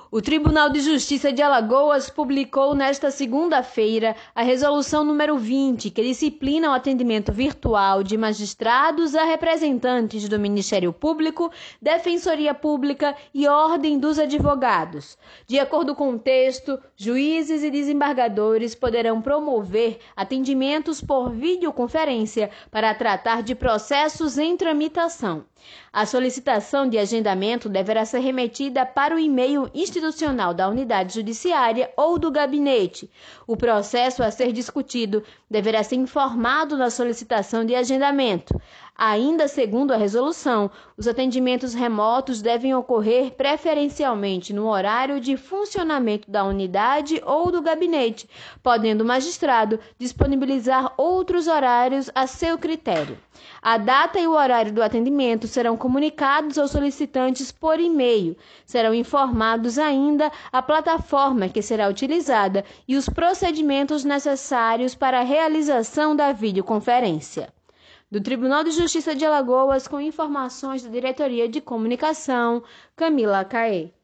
O Tribunal de Justiça de Alagoas publicou nesta segunda-feira a Resolução número 20, que disciplina o atendimento virtual de magistrados a representantes do Ministério Público, Defensoria Pública e Ordem dos Advogados. De acordo com o texto, juízes e desembargadores poderão promover atendimentos por videoconferência para tratar de processos em tramitação. A solicitação de agendamento deverá ser remetida para o e-mail institucional da unidade judiciária ou do gabinete. O processo a ser discutido deverá ser informado na solicitação de agendamento. Ainda segundo a resolução, os atendimentos remotos devem ocorrer preferencialmente no horário de funcionamento da unidade ou do gabinete, podendo o magistrado disponibilizar outros horários a seu critério. A data e o horário do atendimento serão comunicados aos solicitantes por e-mail. Serão informados ainda a plataforma que será utilizada e os procedimentos necessários para a realização da videoconferência. Do Tribunal de Justiça de Alagoas, com informações da Diretoria de Comunicação, Camila Caê.